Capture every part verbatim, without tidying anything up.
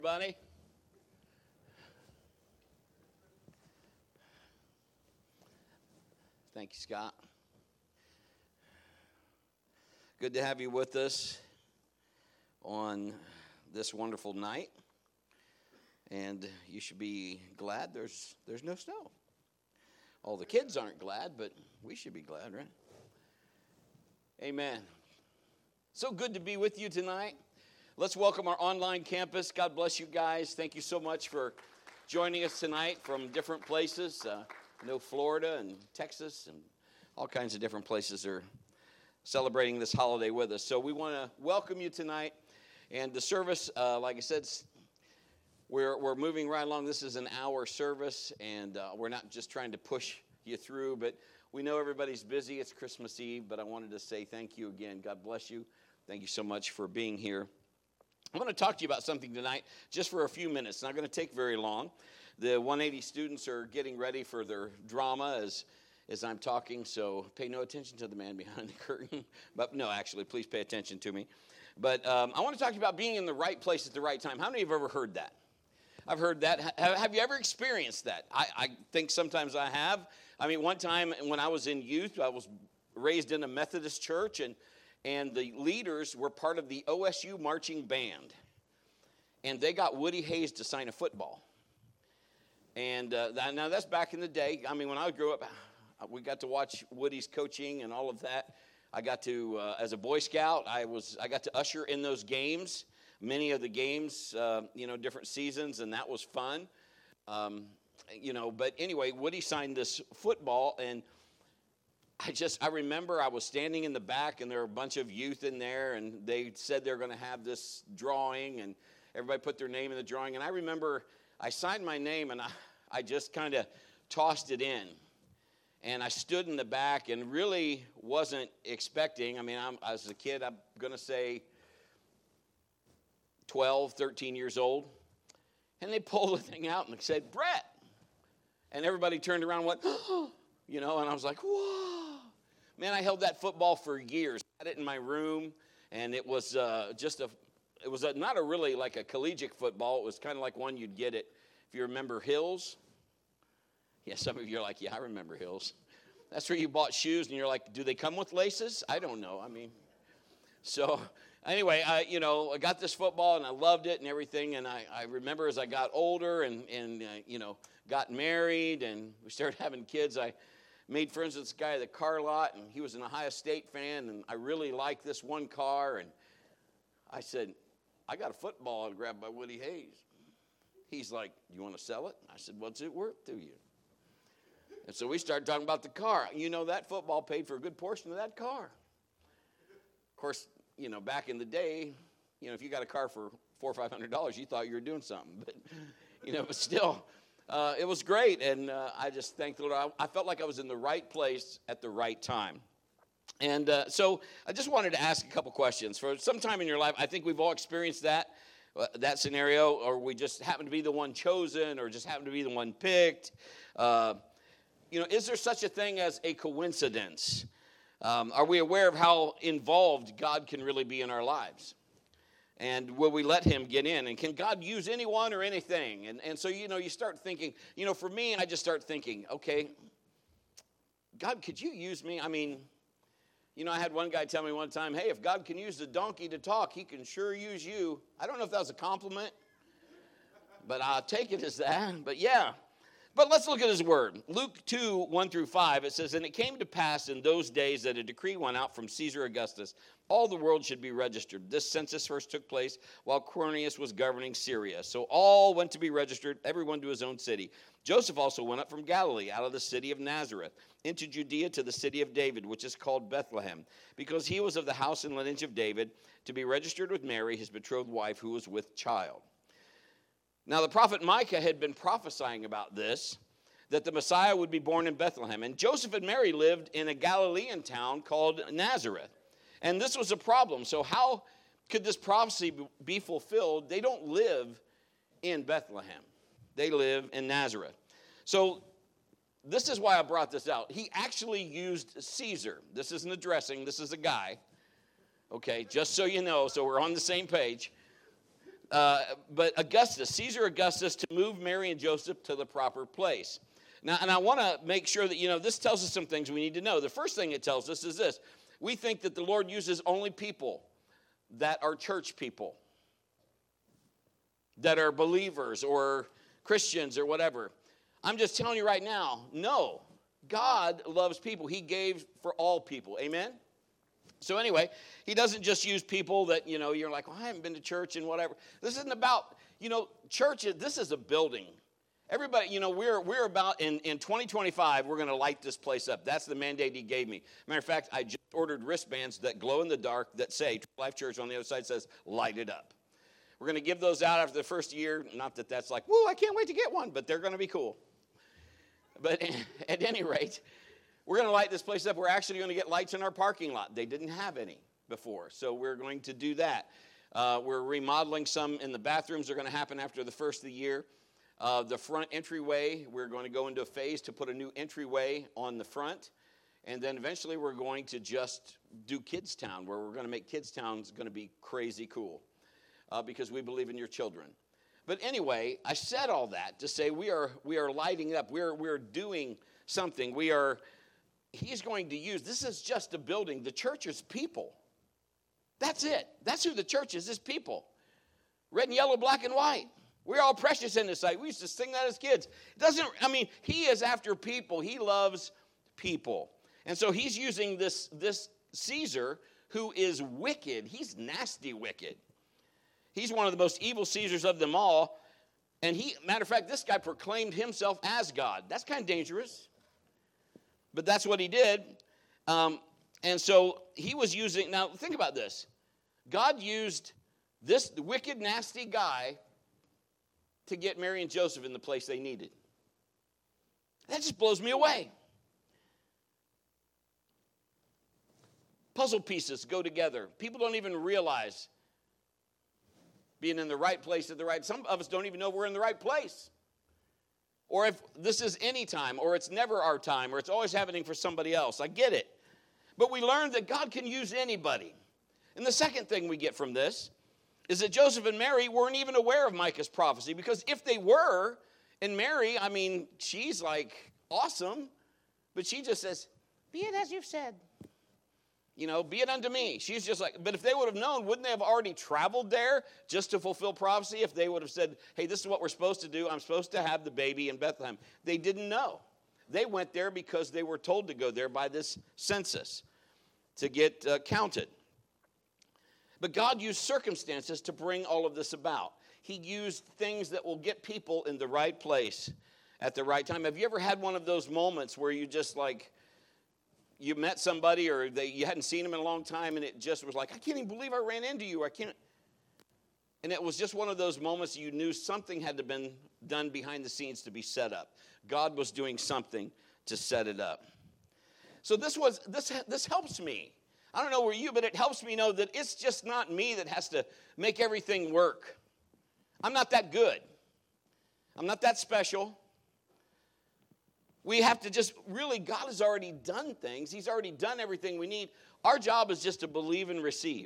Everybody? Thank you, Scott. Good to have you with us on this wonderful night. And you should be glad there's there's no snow. All the kids aren't glad, but we should be glad, right? Amen. So good to be with you tonight. Let's welcome our online campus. God bless you guys. Thank you so much for joining us tonight from different places. Uh, I know Florida and Texas and all kinds of different places are celebrating this holiday with us. So we want to welcome you tonight. And the service, uh, like I said, we're we're moving right along. This is an hour service, and uh, we're not just trying to push you through, but we know everybody's busy. It's Christmas Eve, but I wanted to say thank you again. God bless you. Thank you so much for being here. I'm going to talk to you about something tonight just for a few minutes. It's not going to take very long. The one eighty students are getting ready for their drama as, as I'm talking, so pay no attention to the man behind the curtain. But no, actually, please pay attention to me. But um, I want to talk to you about being in the right place at the right time. How many have ever heard that? I've heard that. Have, have you ever experienced that? I, I think sometimes I have. I mean, one time when I was in youth, I was raised in a Methodist church, and And the leaders were part of the O S U marching band. And they got Woody Hayes to sign a football. And uh, that, now that's back in the day. I mean, when I grew up, we got to watch Woody's coaching and all of that. I got to, uh, as a Boy Scout, I was I got to usher in those games, many of the games, uh, you know, different seasons, and that was fun. Um, you know, but anyway, Woody signed this football, and I just, I remember I was standing in the back, and there were a bunch of youth in there, and they said they're going to have this drawing, and everybody put their name in the drawing. And I remember I signed my name, and I, I just kind of tossed it in. And I stood in the back and really wasn't expecting. I mean, I'm, as a kid, I'm going to say twelve, thirteen years old. And they pulled the thing out and they said, "Brett." And everybody turned around and went, "Oh," you know, and I was like, "Whoa." Man, I held that football for years. I had it in my room, and it was uh, just a, it was a, not a really like a collegiate football. It was kind of like one you'd get it, if you remember Hills. Yeah, some of you are like, yeah, I remember Hills. That's where you bought shoes, and you're like, do they come with laces? I don't know. I mean, so anyway, I, you know, I got this football, and I loved it and everything, and I, I remember as I got older and, and uh, you know, got married, and we started having kids, I made friends with this guy at the car lot, and he was an Ohio State fan, and I really liked this one car, and I said, I got a football autographed by Woody Hayes. He's like, you want to sell it? I said, what's it worth to you? And so we started talking about the car. You know, that football paid for a good portion of that car. Of course, you know, back in the day, you know, if you got a car for four or five hundred dollars, you thought you were doing something. But, you know, but still, Uh, it was great, and uh, I just thanked the Lord. I, I felt like I was in the right place at the right time. And uh, so I just wanted to ask a couple questions. For some time in your life, I think we've all experienced that, uh, that scenario, or we just happen to be the one chosen, or just happen to be the one picked. Uh, you know, is there such a thing as a coincidence? Um, are we aware of how involved God can really be in our lives? And will we let him get in? And can God use anyone or anything? And and so, you know, you start thinking, you know, for me, I just start thinking, okay, God, could you use me? I mean, you know, I had one guy tell me one time, hey, if God can use the donkey to talk, he can sure use you. I don't know if that was a compliment, but I'll take it as that. But yeah. But let's look at his word. Luke two, one through five, it says, and it came to pass in those days that a decree went out from Caesar Augustus. All the world should be registered. This census first took place while Quirinius was governing Syria. So all went to be registered, everyone to his own city. Joseph also went up from Galilee, out of the city of Nazareth, into Judea to the city of David, which is called Bethlehem, because he was of the house and lineage of David, to be registered with Mary, his betrothed wife, who was with child. Now the prophet Micah had been prophesying about this, that the Messiah would be born in Bethlehem. And Joseph and Mary lived in a Galilean town called Nazareth. And this was a problem. So how could this prophecy be fulfilled? They don't live in Bethlehem. They live in Nazareth. So this is why I brought this out. He actually used Caesar. This isn't addressing. This is a guy. Okay, just so you know, so we're on the same page. uh, but Augustus, Caesar Augustus, to move Mary and Joseph to the proper place. Now, and I want to make sure that, you know, this tells us some things we need to know. The first thing it tells us is this. We think that the Lord uses only people that are church people, that are believers or Christians or whatever. I'm just telling you right now, no. God loves people. He gave for all people. Amen? So anyway, he doesn't just use people that, you know, you're like, well, I haven't been to church and whatever. This isn't about, you know, church, this is a building. Everybody, you know, we're we're about, in, in twenty twenty-five, we're going to light this place up. That's the mandate he gave me. Matter of fact, I just ordered wristbands that glow in the dark that say, Life Church on the other side says, light it up. We're going to give those out after the first year. Not that that's like, woo, I can't wait to get one, but they're going to be cool. But at any rate, we're going to light this place up. We're actually going to get lights in our parking lot. They didn't have any before, so we're going to do that. Uh, we're remodeling some in the bathrooms. They're going to happen after the first of the year. Uh, the front entryway, we're going to go into a phase to put a new entryway on the front. And then eventually we're going to just do Kids Town, where we're going to make Kids Town going to be crazy cool uh, because we believe in your children. But anyway, I said all that to say we are we are lighting it up. We're we're doing something. We are, he's going to use, this is just a building. The church is people. That's it. That's who the church is, is people. Red and yellow, black and white. We're all precious in His sight. We used to sing that as kids. It doesn't, I mean, He is after people. He loves people. And so He's using this, this Caesar who is wicked. He's nasty wicked. He's one of the most evil Caesars of them all. And he, matter of fact, this guy proclaimed himself as God. That's kind of dangerous. But that's what he did. Um, and so he was using, now think about this. God used this wicked, nasty guy to get Mary and Joseph in the place they needed. That just blows me away. Puzzle pieces go together. People don't even realize being in the right place at the right, some of us don't even know we're in the right place. Or if this is any time, or it's never our time, or it's always happening for somebody else. I get it. But we learned that God can use anybody. And the second thing we get from this is that Joseph and Mary weren't even aware of Micah's prophecy, because if they were, and Mary, I mean, she's like awesome, but she just says, be it as you've said. You know, be it unto me. She's just like, but if they would have known, wouldn't they have already traveled there just to fulfill prophecy? If they would have said, hey, this is what we're supposed to do. I'm supposed to have the baby in Bethlehem. They didn't know. They went there because they were told to go there by this census to get uh, counted. But God used circumstances to bring all of this about. He used things that will get people in the right place at the right time. Have you ever had one of those moments where you just like, you met somebody or they, you hadn't seen them in a long time, and it just was like, I can't even believe I ran into you. I can't. And it was just one of those moments you knew something had to been done behind the scenes to be set up. God was doing something to set it up. So this was this this helps me. I don't know where you, but it helps me know that it's just not me that has to make everything work. I'm not that good. I'm not that special. We have to just, really, God has already done things. He's already done everything we need. Our job is just to believe and receive.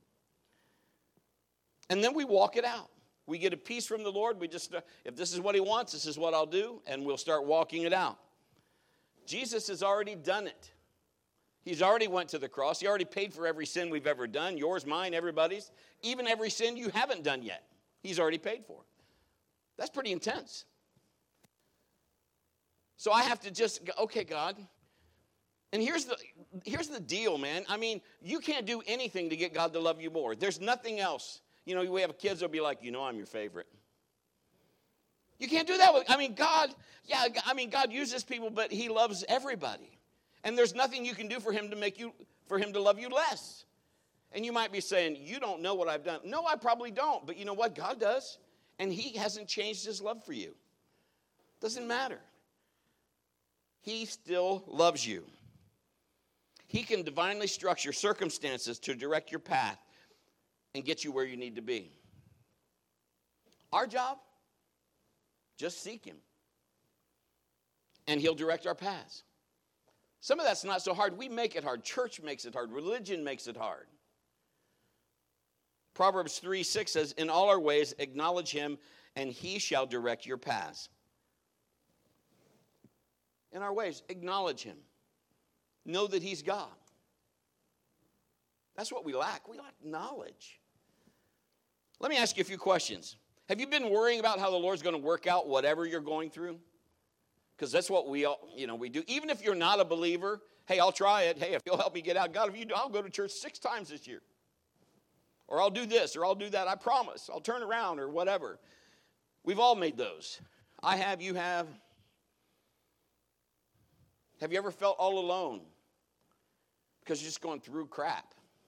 And then we walk it out. We get a peace from the Lord. We just, if this is what He wants, this is what I'll do, and we'll start walking it out. Jesus has already done it. He's already went to the cross. He already paid for every sin we've ever done, yours, mine, everybody's, even every sin you haven't done yet. He's already paid for. That's pretty intense. So I have to just go, okay, God. And here's the here's the deal, man. I mean, you can't do anything to get God to love you more. There's nothing else. You know, we have kids that'll be like, you know, I'm your favorite. You can't do that with, I mean, God, yeah, I mean, God uses people, but He loves everybody. And there's nothing you can do for Him to make you, for Him to love you less. And you might be saying, you don't know what I've done. No, I probably don't. But you know what? God does. And He hasn't changed His love for you. Doesn't matter. He still loves you. He can divinely structure circumstances to direct your path and get you where you need to be. Our job, just seek Him. And He'll direct our paths. Some of that's not so hard. We make it hard. Church makes it hard. Religion makes it hard. Proverbs three six says, in all our ways acknowledge him, and he shall direct your paths. In our ways, acknowledge him. Know that he's God. That's what we lack. We lack knowledge. Let me ask you a few questions. Have you been worrying about how the Lord's going to work out whatever you're going through? Because that's what we all, you know, we do. Even if you're not a believer, hey, I'll try it. Hey, if you'll help me get out, God, if you do, I'll go to church six times this year. Or I'll do this, or I'll do that. I promise. I'll turn around, or whatever. We've all made those. I have, you have. Have you ever felt all alone? Because you're just going through crap.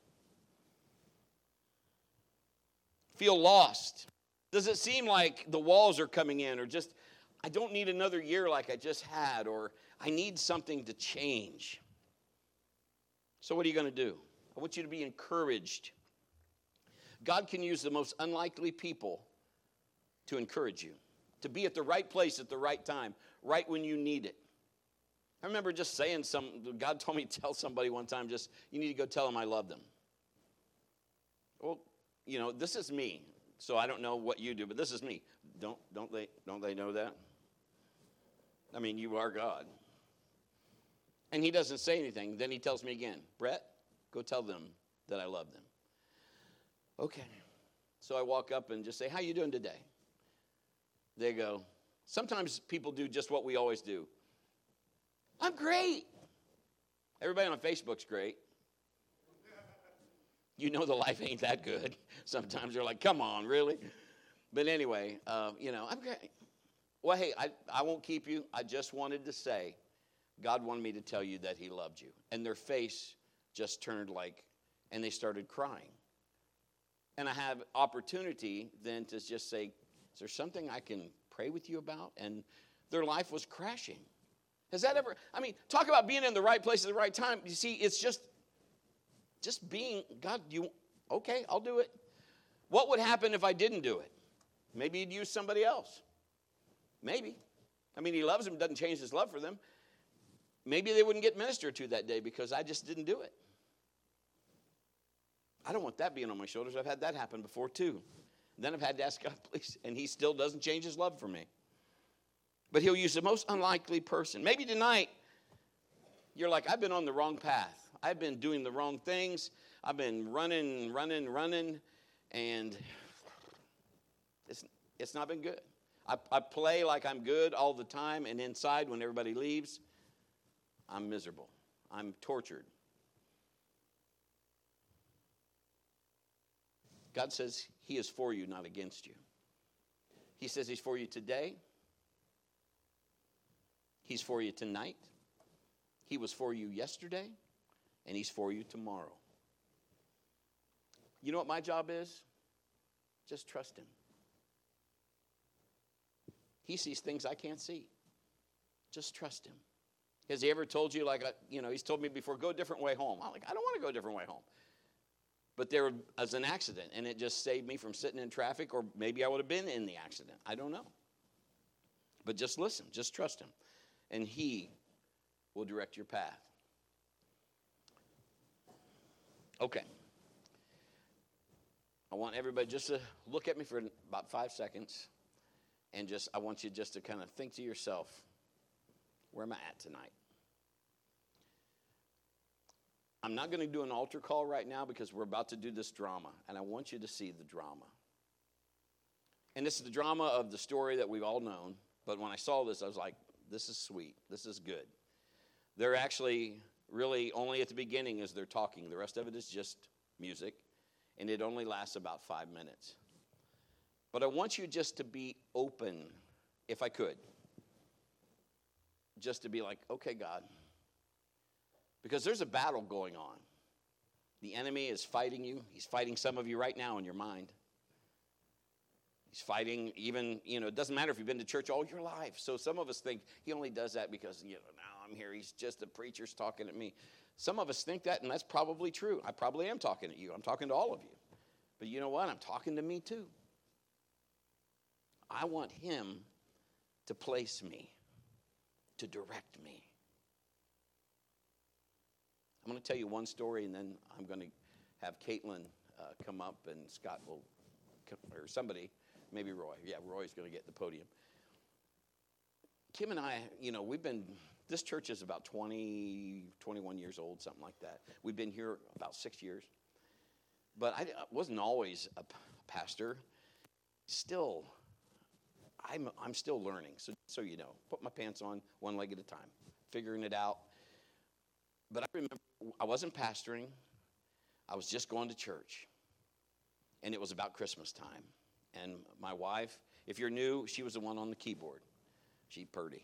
Feel lost. Does it seem like the walls are coming in, or just, I don't need another year like I just had, or I need something to change? So what are you going to do? I want you to be encouraged. God can use the most unlikely people to encourage you, to be at the right place at the right time, right when you need it. I remember just saying some, God told me to tell somebody one time, just, you need to go tell them I love them. Well, you know, this is me, so I don't know what you do, but this is me. Don't, don't they, don't they know that? I mean, you are God. And he doesn't say anything. Then he tells me again, Brett, go tell them that I love them. Okay. So I walk up and just say, how you doing today? They go, sometimes people do just what we always do. I'm great. Everybody on Facebook's great. You know the life ain't that good. Sometimes you're like, come on, really? But anyway, uh, you know, I'm great. Well, hey, I, I won't keep you. I just wanted to say, God wanted me to tell you that he loved you. And their face just turned like, and they started crying. And I have opportunity then to just say, is there something I can pray with you about? And their life was crashing. Has that ever, I mean, talk about being in the right place at the right time. You see, it's just, just being, God, you, okay, I'll do it. What would happen if I didn't do it? Maybe he'd use somebody else. Maybe. I mean, he loves them, doesn't change his love for them. Maybe they wouldn't get ministered to that day because I just didn't do it. I don't want that being on my shoulders. I've had that happen before too. Then I've had to ask God, please, and he still doesn't change his love for me. But he'll use the most unlikely person. Maybe tonight, you're like, I've been on the wrong path. I've been doing the wrong things. I've been running, running, running, and it's, it's not been good. I, I play like I'm good all the time, and inside, when everybody leaves, I'm miserable. I'm tortured. God says he is for you, not against you. He says he's for you today. He's for you tonight. He was for you yesterday, and he's for you tomorrow. You know what my job is? Just trust him. He sees things I can't see. Just trust him. Has he ever told you, like, you know, he's told me before, go a different way home. I'm like, I don't want to go a different way home. But there was an accident, and it just saved me from sitting in traffic, or maybe I would have been in the accident. I don't know. But just listen. Just trust him. And he will direct your path. Okay. I want everybody just to look at me for about five seconds. And just, I want you just to kind of think to yourself, where am I at tonight? I'm not going to do an altar call right now because we're about to do this drama. And I want you to see the drama. And this is the drama of the story that we've all known. But when I saw this, I was like, this is sweet. This is good. They're actually really only at the beginning as they're talking. The rest of it is just music. And it only lasts about five minutes. But I want you just to be open, if I could. Just to be like, okay, God. Because there's a battle going on. The enemy is fighting you. He's fighting some of you right now in your mind. He's fighting even, you know, it doesn't matter if you've been to church all your life. So some of us think he only does that because, you know, now I'm here. He's just the preacher's talking at me. Some of us think that, and that's probably true. I probably am talking at you. I'm talking to all of you. But you know what? I'm talking to me too. I want him to place me, to direct me. I'm going to tell you one story, and then I'm going to have Caitlin uh, come up, and Scott will, come, or somebody, maybe Roy. Yeah, Roy's going to get the podium. Kim and I, you know, we've been, this church is about twenty, twenty-one years old, something like that. We've been here about six years. But I wasn't always a pastor. Still, I'm I'm still learning, so so you know. Put my pants on one leg at a time, figuring it out. But I remember I wasn't pastoring. I was just going to church. And it was about Christmas time. And my wife, if you're new, she was the one on the keyboard. She purdy.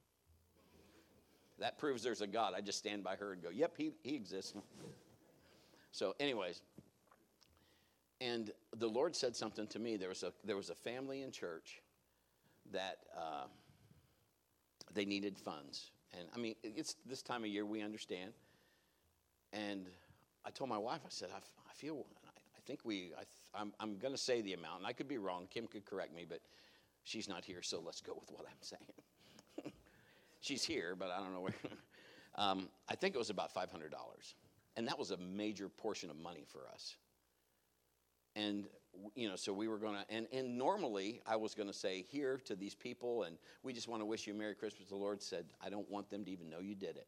That proves there's a God. I just stand by her and go, yep, he, he exists. So anyways, and the Lord said something to me. There was a there was a family in church that uh, they needed funds. And, I mean, it's this time of year, we understand. And I told my wife, I said, I, I feel, I think we, I, I'm, I'm going to say the amount. And I could be wrong. Kim could correct me, but she's not here, so let's go with what I'm saying. She's here, but I don't know where. um, I think it was about five hundred dollars. And that was a major portion of money for us. And, you know, so we were going to, and, and normally I was going to say here to these people, and we just want to wish you a Merry Christmas. The Lord said, I don't want them to even know you did it.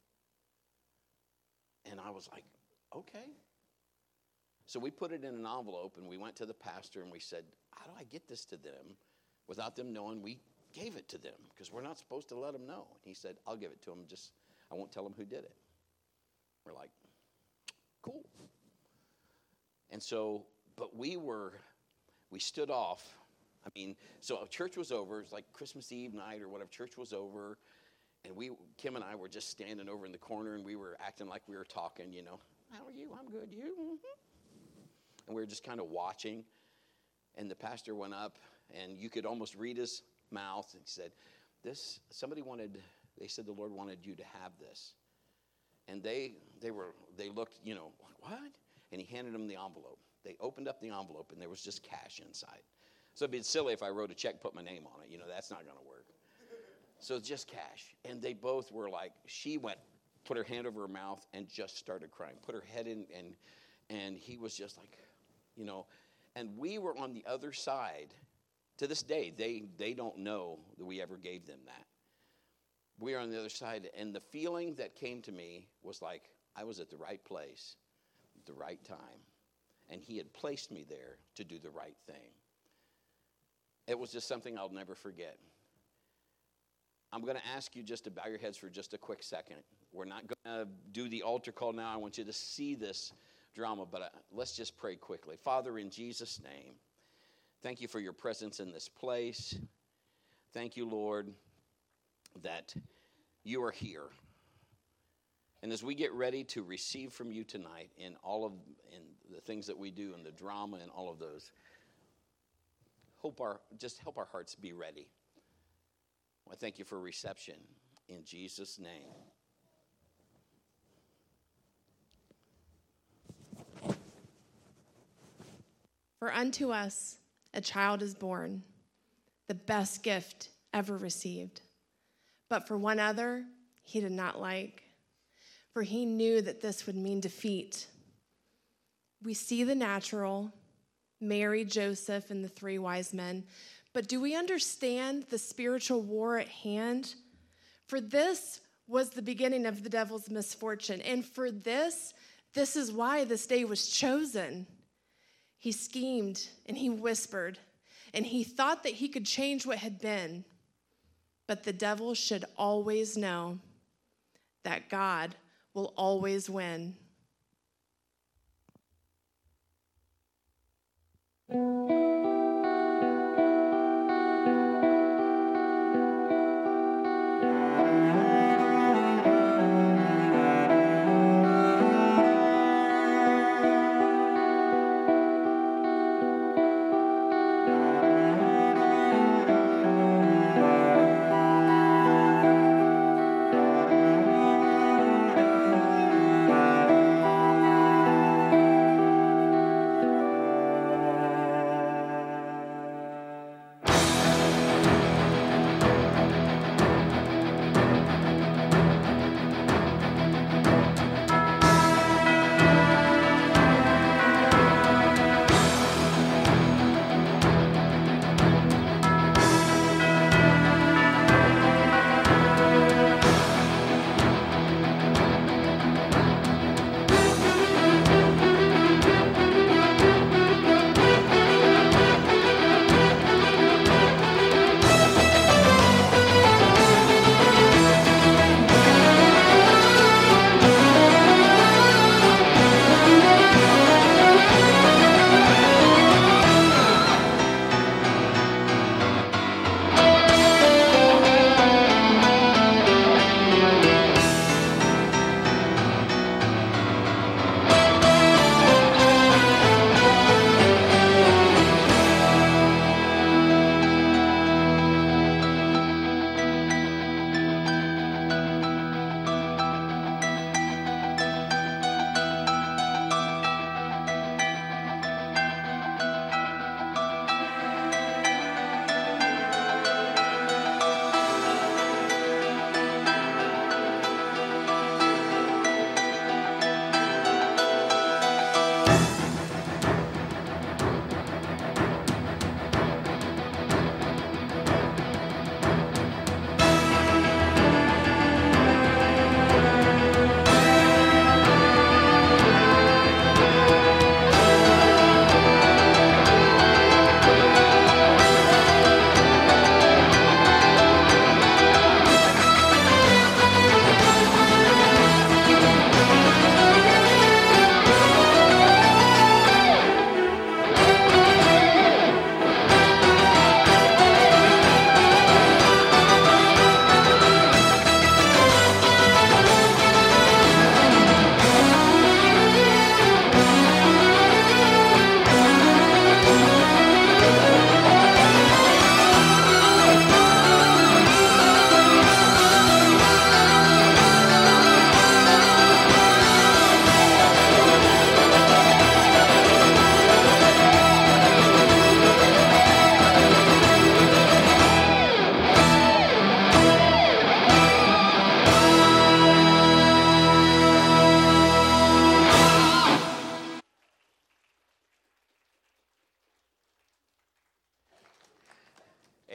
And I was like, okay. So we put it in an envelope, and we went to the pastor, and we said, how do I get this to them without them knowing we gave it to them? Because we're not supposed to let them know. And he said, I'll give it to them, just I won't tell them who did it. We're like, cool. And so, but we were, we stood off. I mean, so church was over. It was like Christmas Eve night or whatever. Church was over. And we, Kim and I were just standing over in the corner, and we were acting like we were talking, you know. How are you? I'm good. You? Mm-hmm. And we were just kind of watching. And the pastor went up, and you could almost read his mouth. And he said, this, somebody wanted, they said the Lord wanted you to have this. And they, they were, they looked, you know, what? And he handed them the envelope. They opened up the envelope, and there was just cash inside. So it'd be silly if I wrote a check, put my name on it. You know, that's not going to work. So it's just cash. And they both were like, she went, put her hand over her mouth and just started crying. Put her head in, and and he was just like, you know. And we were on the other side. To this day, they, they don't know that we ever gave them that. We are on the other side. And the feeling that came to me was like I was at the right place at the right time. And he had placed me there to do the right thing. It was just something I'll never forget. I'm going to ask you just to bow your heads for just a quick second. We're not going to do the altar call now. I want you to see this drama, but uh, let's just pray quickly. Father, in Jesus' name, thank you for your presence in this place. Thank you, Lord, that you are here. And as we get ready to receive from you tonight in all of in the things that we do and the drama and all of those, hope our just help our hearts be ready. I thank you for reception in Jesus' name. For unto us a child is born, the best gift ever received. But for one other he did not like, for he knew that this would mean defeat. We see the natural, Mary, Joseph, and the three wise men, but do we understand the spiritual war at hand? For this was the beginning of the devil's misfortune, and for this, this is why this day was chosen. He schemed and he whispered, and he thought that he could change what had been. But the devil should always know that God will always win.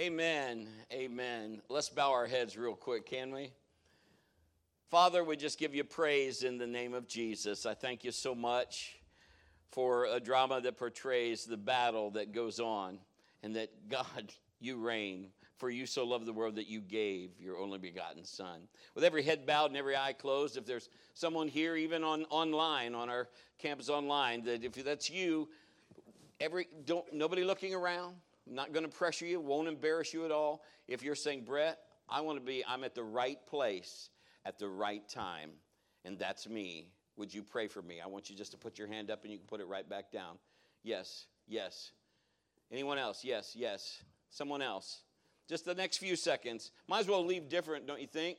Amen. Amen. Let's bow our heads real quick, can we? Father, we just give you praise in the name of Jesus. I thank you so much for a drama that portrays the battle that goes on, and that, God, you reign. For you so loved the world that you gave your only begotten Son. With every head bowed and every eye closed, if there's someone here, even on online, on our campus online, that if that's you, every don't nobody looking around, I'm not going to pressure you, won't embarrass you at all. If you're saying, Brett, I want to be, I'm at the right place at the right time, and that's me. Would you pray for me? I want you just to put your hand up and you can put it right back down. Yes, yes. Anyone else? Yes, yes. Someone else. Just the next few seconds. Might as well leave different, don't you think?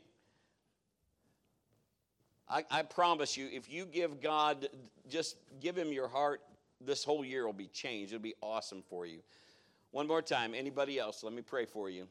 I, I promise you, if you give God, just give him your heart, this whole year will be changed. It'll be awesome for you. One more time. Anybody else? Let me pray for you.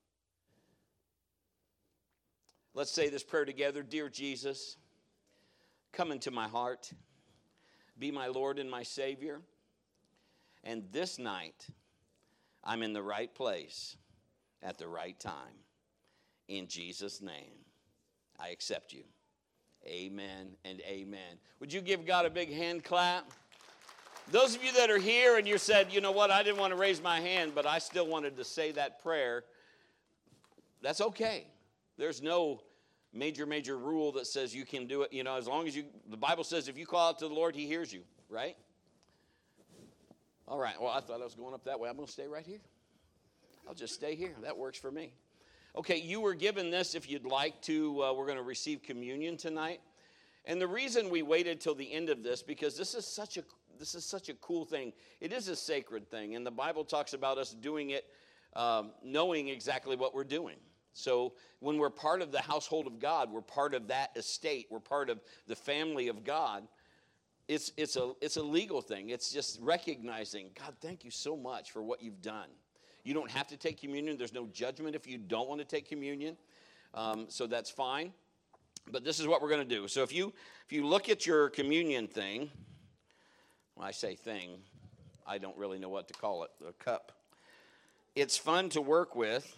Let's say this prayer together. Dear Jesus, come into my heart. Be my Lord and my Savior. And this night, I'm in the right place at the right time. In Jesus' name, I accept you. Amen and amen. Would you give God a big hand clap? Those of you that are here and you said, you know what, I didn't want to raise my hand, but I still wanted to say that prayer, that's okay. There's no major, major rule that says you can do it. You know, as long as you, the Bible says if you call out to the Lord, he hears you, right? All right, well, I thought I was going up that way. I'm going to stay right here. I'll just stay here. That works for me. Okay, you were given this if you'd like to. Uh, we're going to receive communion tonight. And the reason we waited till the end of this, because this is such a this is such a cool thing. It is a sacred thing, and the Bible talks about us doing it, um, knowing exactly what we're doing. So when we're part of the household of God, we're part of that estate. We're part of the family of God. It's it's a it's a legal thing. It's just recognizing, God, thank you so much for what you've done. You don't have to take communion. There's no judgment if you don't want to take communion. Um, so that's fine. But this is what we're going to do. So if you if you look at your communion thing, when I say thing, I don't really know what to call it, a cup. It's fun to work with.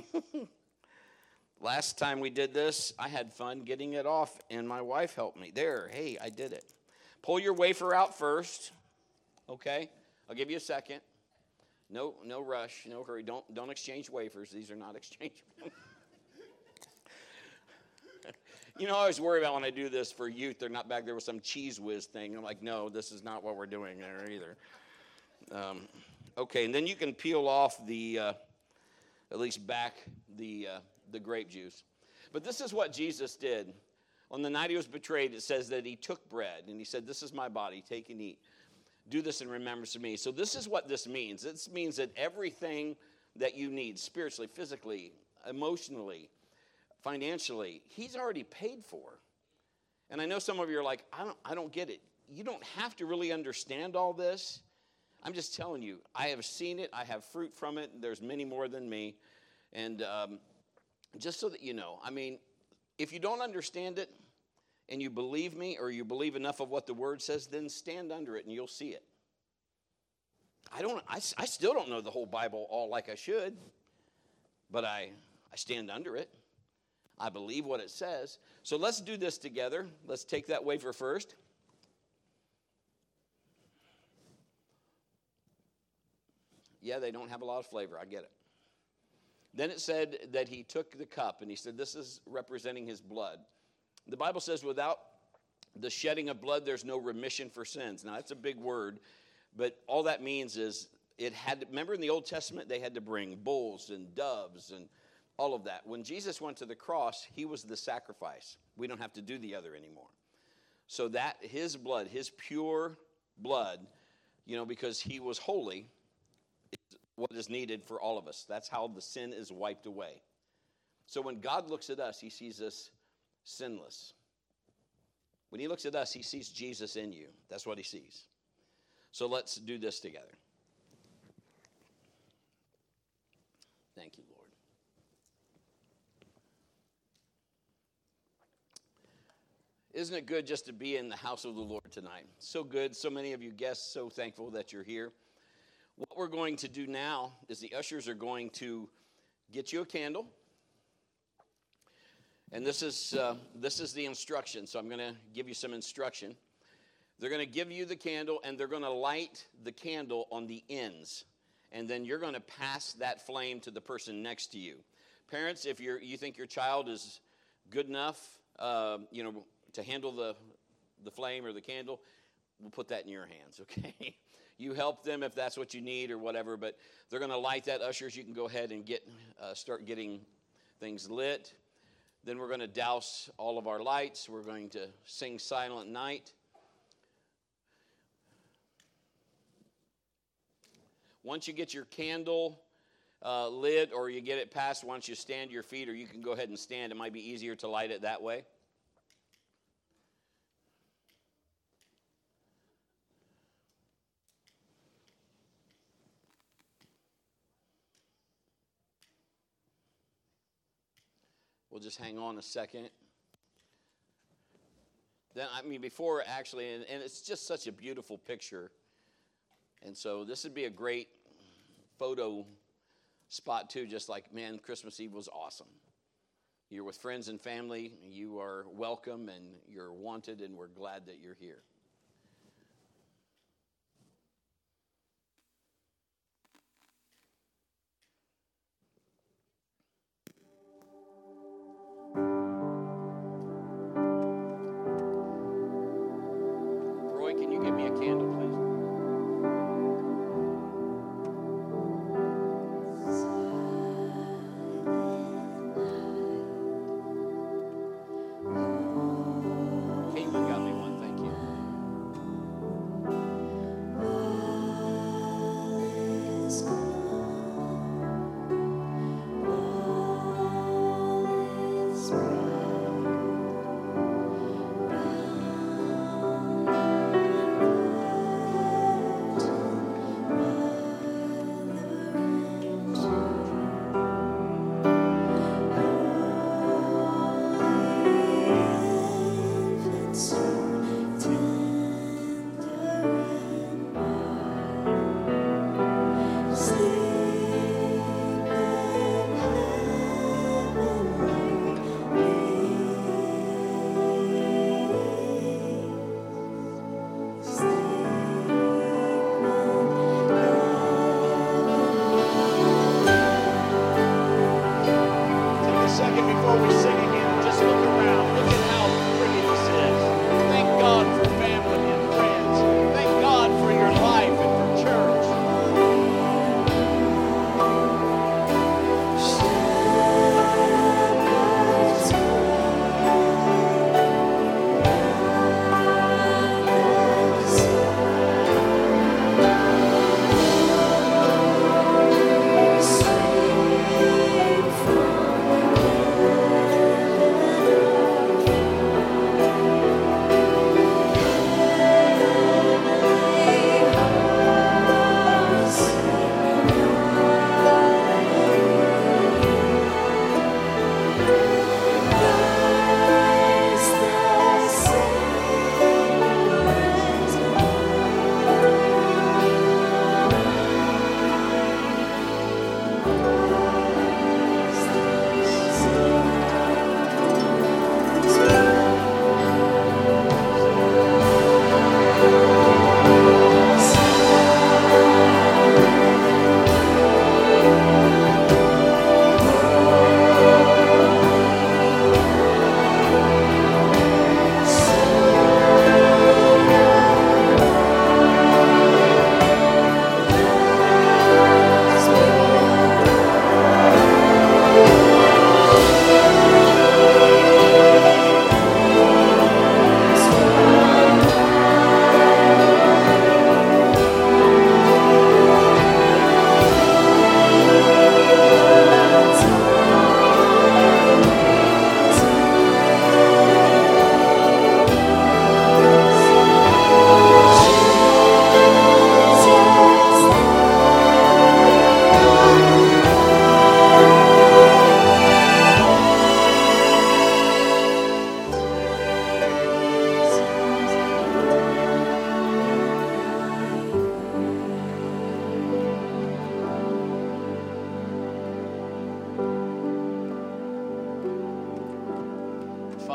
Last time we did this, I had fun getting it off, and my wife helped me. There, hey, I did it. Pull your wafer out first, okay? I'll give you a second. No, no rush, no hurry. Don't don't exchange wafers. These are not exchangeable. You know, I always worry about when I do this for youth, they're not back there with some cheese whiz thing. I'm like, no, this is not what we're doing there either. Um, okay, and then you can peel off the, uh, at least back the uh, the grape juice. But this is what Jesus did. On the night he was betrayed, it says that he took bread, and he said, this is my body, take and eat. Do this in remembrance of me. So this is what this means. This means that everything that you need, spiritually, physically, emotionally, financially, he's already paid for. And I know some of you are like, I don't, I don't get it. You don't have to really understand all this. I'm just telling you, I have seen it. I have fruit from it. There's many more than me. And um, just so that you know, I mean, if you don't understand it, and you believe me, or you believe enough of what the word says, then stand under it and you'll see it. I don't. I, I still don't know the whole Bible all like I should, but I, I stand under it. I believe what it says. So let's do this together. Let's take that wafer first. Yeah, they don't have a lot of flavor. I get it. Then it said that he took the cup, and he said, this is representing his blood. The Bible says without the shedding of blood, there's no remission for sins. Now, that's a big word, but all that means is it had to, remember in the Old Testament, they had to bring bulls and doves and all of that. When Jesus went to the cross, he was the sacrifice. We don't have to do the other anymore. So that his blood, his pure blood, you know, because he was holy, is what is needed for all of us. That's how the sin is wiped away. So when God looks at us, he sees us sinless. When he looks at us, he sees Jesus in you. That's what he sees. So let's do this together. Thank you, Lord. Isn't it good just to be in the house of the Lord tonight? So good. So many of you guests, so thankful that you're here. What we're going to do now is the ushers are going to get you a candle. And this is uh, this is the instruction, so I'm going to give you some instruction. They're going to give you the candle, and they're going to light the candle on the ends. And then you're going to pass that flame to the person next to you. Parents, if you're, you think your child is good enough, uh, you know, to handle the, the flame or the candle, we'll put that in your hands, okay? You help them if that's what you need or whatever, but they're going to light that. Ushers, you can go ahead and get uh, start getting things lit. Then we're going to douse all of our lights. We're going to sing Silent Night. Once you get your candle uh, lit or you get it passed, once you stand to your feet, or you can go ahead and stand. It might be easier to light it that way. We'll just hang on a second. Then, I mean, before actually, and, and it's just such a beautiful picture. And so this would be a great photo spot too, just like, man, Christmas Eve was awesome. You're with friends and family. You are welcome and you're wanted, and we're glad that you're here. Roy, can you give me a candle, please? Caitlin got me one, thank you.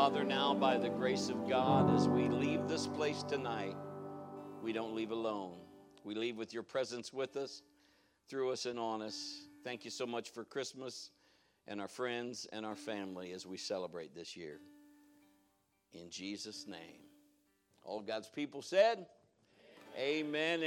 Father, now by the grace of God, as we leave this place tonight, we don't leave alone. We leave with your presence with us, through us, and on us. Thank you so much for Christmas and our friends and our family as we celebrate this year. In Jesus' name. All God's people said, amen. Amen.